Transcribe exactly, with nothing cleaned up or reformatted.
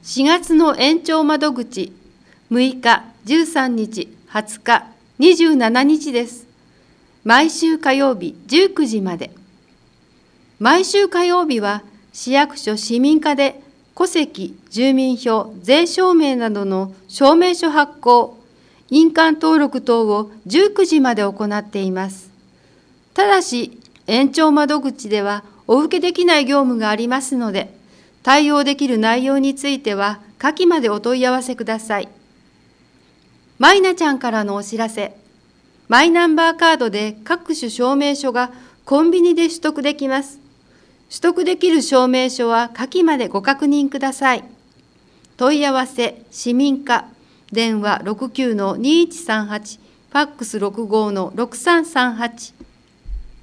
しがつの延長窓口、むいか、じゅうさんにち、はつか、にじゅうしちにちです。毎週火曜日じゅうくじまで。毎週火曜日は市役所市民課で戸籍、住民票、税証明などの証明書発行、印鑑登録等をじゅうくじまで行っています。ただし、延長窓口ではお受けできない業務がありますので、対応できる内容については下記までお問い合わせください。マイナちゃんからのお知らせ。マイナンバーカードで各種証明書がコンビニで取得できます。取得できる証明書は下記までご確認ください。問い合わせ、市民課、電話 ろくきゅうのにいちさんはち、ファックスろくごのろくさんさんはち。